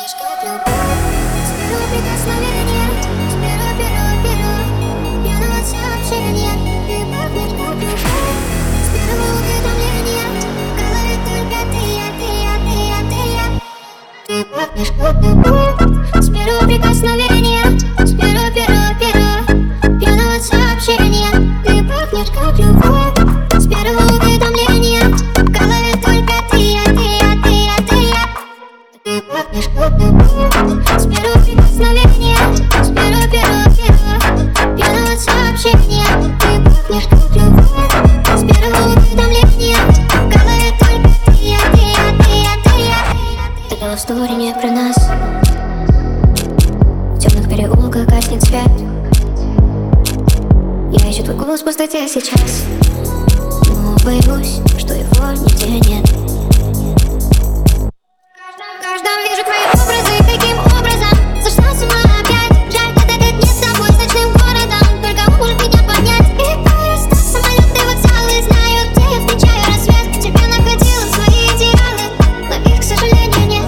пахнешь как любовь. С первого прикосновения, с первого пьяного сообщения. Ты пахнешь как любовь. С первого уведомления в голове только ты. Ты пахнешь как любовь. С первого прикосновения, с первого пьяного сообщения. Ты пахнешь как любовь. С первого уведомления в голове только ты. Ты пахнешь как любовь. С первого прикосновения, с первого пьяного сообщения. Ты пахнешь как любовь. С первого уведомления в голове только ты. Это история не про нас. В темных переулках гаснет свет. Я ищу твой голос в пустоте сейчас, но боюсь, что его нигде нет. В каждом вижу твои образы, каким образом сошла с ума опять. Жаль, этот нет с тобой, с ночным городом. Только он может меня понять. И аэростоп, самолеты, вокзалы. Знаю, где я встречаю рассвет. Тебя находила свои идеалы, но их, к сожалению, нет.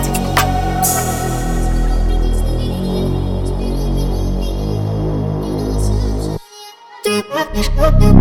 Ты пахнешь как